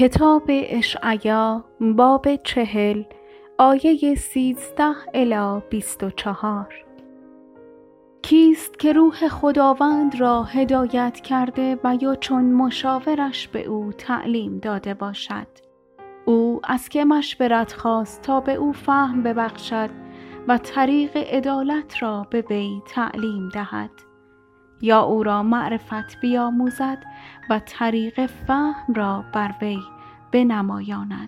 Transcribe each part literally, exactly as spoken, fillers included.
کتاب اشعیا باب چهل آیه سیزده الی بیست و چهار. کیست که روح خداوند را هدایت کرده و یا چون مشاورش به او تعلیم داده باشد؟ او از که مشورت خواست تا به او فهم ببخشد و طریق عدالت را به وی تعلیم دهد، یا او را معرفت بیاموزد و طریق فهم را بر وی بنمایاند.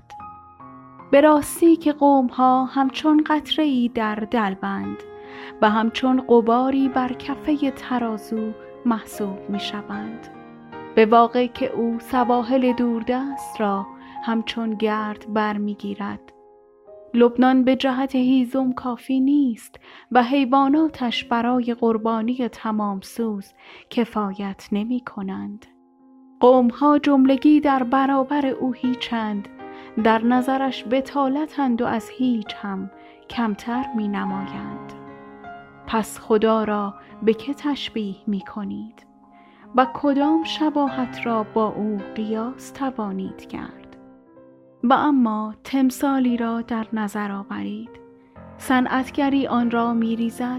به راستی که قوم‌ها همچون قطره‌ای در دلبند و همچون غباری بر کفه ترازو محسوب می‌شوند. به واقع که او سواحل دوردست را همچون گرد برمی‌گیرد. لبنان به جهت هیزم کافی نیست و حیواناتش برای قربانی تمام سوز کفایت نمی کنند. قومها جملگی در برابر او هیچند، در نظرش بطالتند و از هیچ هم کمتر می نمایند. پس خدا را به که تشبیه می کنید و کدام شباهت را با او قیاس توانید کرد؟ و اما تمثالی را در نظر آورید. صنعتگری آن را می ریزد،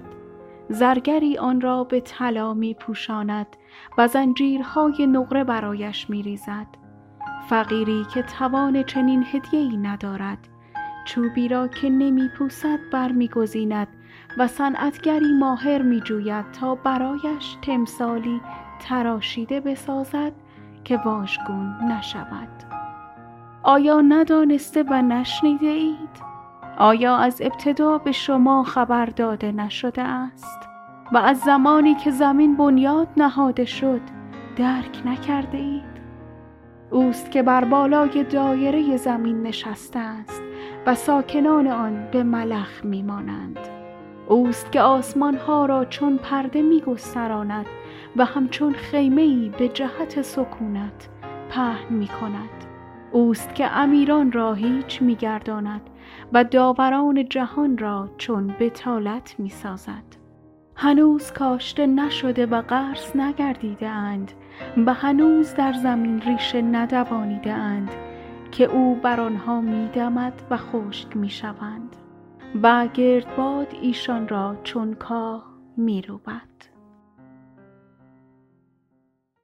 زرگری آن را به طلا می پوشاند و زنجیرهای نقره برایش می ریزد. فقیری که توان چنین هدیه‌ای ندارد، چوبی را که نمی پوسد بر می گزیند و صنعتگری ماهر می جوید تا برایش تمثالی تراشیده بسازد که واژگون نشود. آیا ندانسته و نشنیده اید؟ آیا از ابتدا به شما خبر داده نشده است؟ و از زمانی که زمین بنیاد نهاده شد درک نکرده اید؟ اوست که بر بالای دایره زمین نشسته است و ساکنان آن به ملخ میمانند. اوست که آسمان ها را چون پرده میگستراند و همچون خیمه‌ای به جهت سکونت پهن میکند. اوست که امیران را هیچ می‌گرداند و داوران جهان را چون بطالت می‌سازد. هنوز کاشته نشده و غرس نگردیده اند و هنوز در زمین ریشه ندوانیده اند که او بر آنها می‌دمد و خشک می‌شوند و گردباد ایشان را چون کاه می‌روبد.